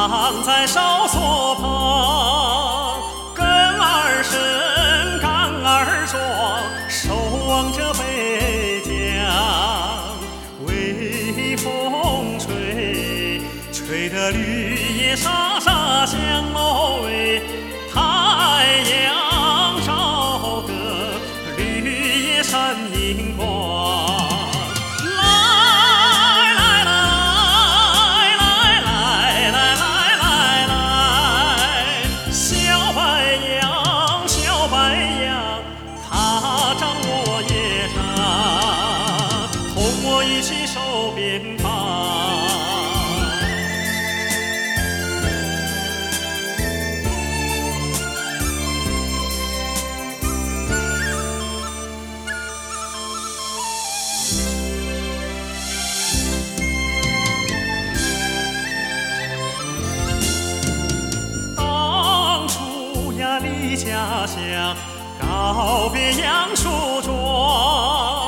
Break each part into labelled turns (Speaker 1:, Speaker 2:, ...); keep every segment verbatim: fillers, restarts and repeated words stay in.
Speaker 1: 躺在哨所旁，根儿深，杆儿壮，守望着北疆。微风吹，吹得绿叶沙沙响喽喂，太阳照得绿叶闪银光。我一起守边防。当初呀，离家乡，告别杨树桩。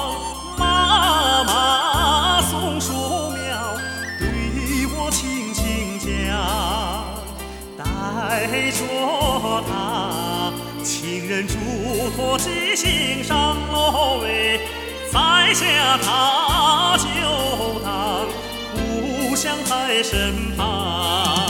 Speaker 1: 带着它，情人嘱托记心上喽喂，在下他就当故乡在身旁。